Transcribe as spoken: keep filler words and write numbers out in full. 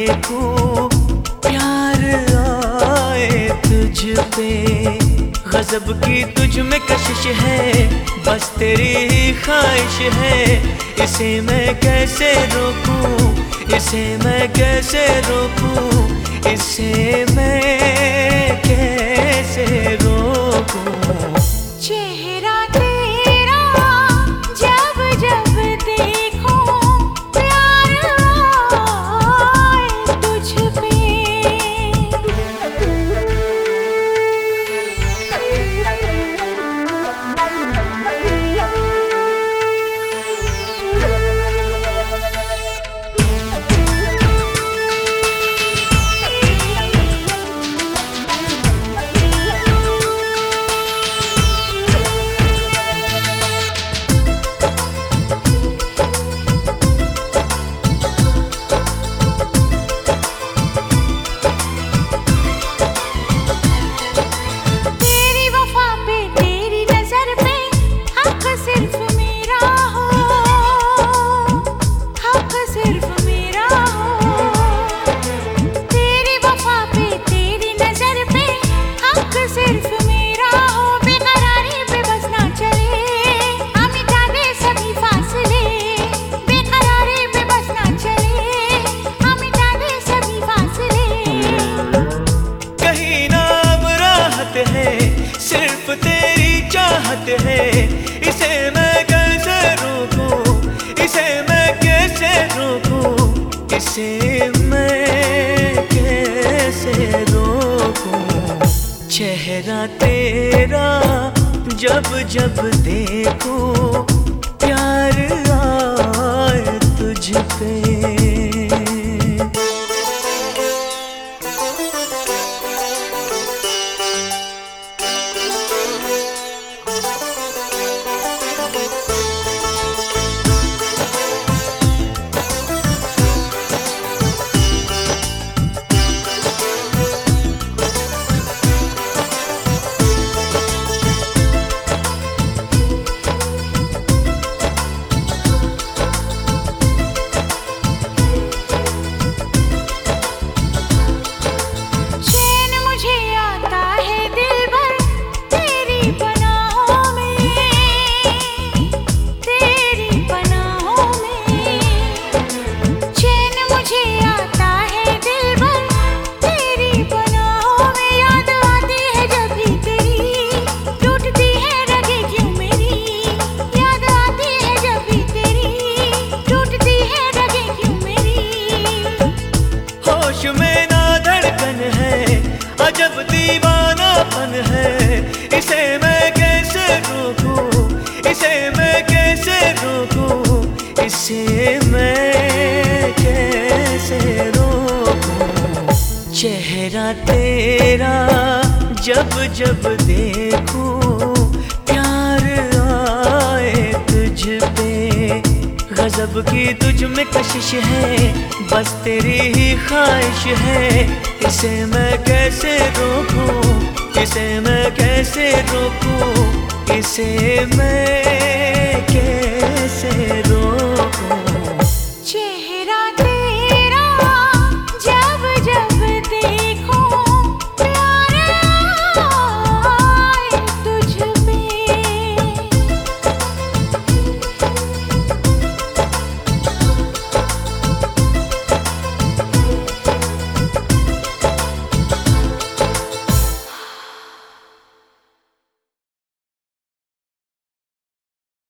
देखूं प्यार आए तुझ पे। गजब की तुझ में कशिश है, बस तेरी ही ख्वाहिश है। इसे मैं कैसे रोकूं, इसे मैं कैसे रोकूं, इसे मैं कैसे रोकूं। चेहरा तेरा जब जब देखूं प्यार आए तुझ पे। सिर्फ तेरी चाहत है, इसे मैं कैसे रोकूं, इसे मैं कैसे रोकूं, इसे मैं कैसे रोकूं। चेहरा तेरा जब जब देखूं प्यार आए तुझ पे। जब दीवानापन है, इसे मैं कैसे रोकूं, इसे मैं कैसे रोकूं, इसे मैं कैसे रोकूं। चेहरा तेरा जब जब देखूं प्यार आए तुझ पे। गजब की तुझ में कशिश है, बस तेरी ही ख्वाहिश है। इसे मैं कैसे रोकूं, इसे मैं कैसे रोकूं, इसे मैं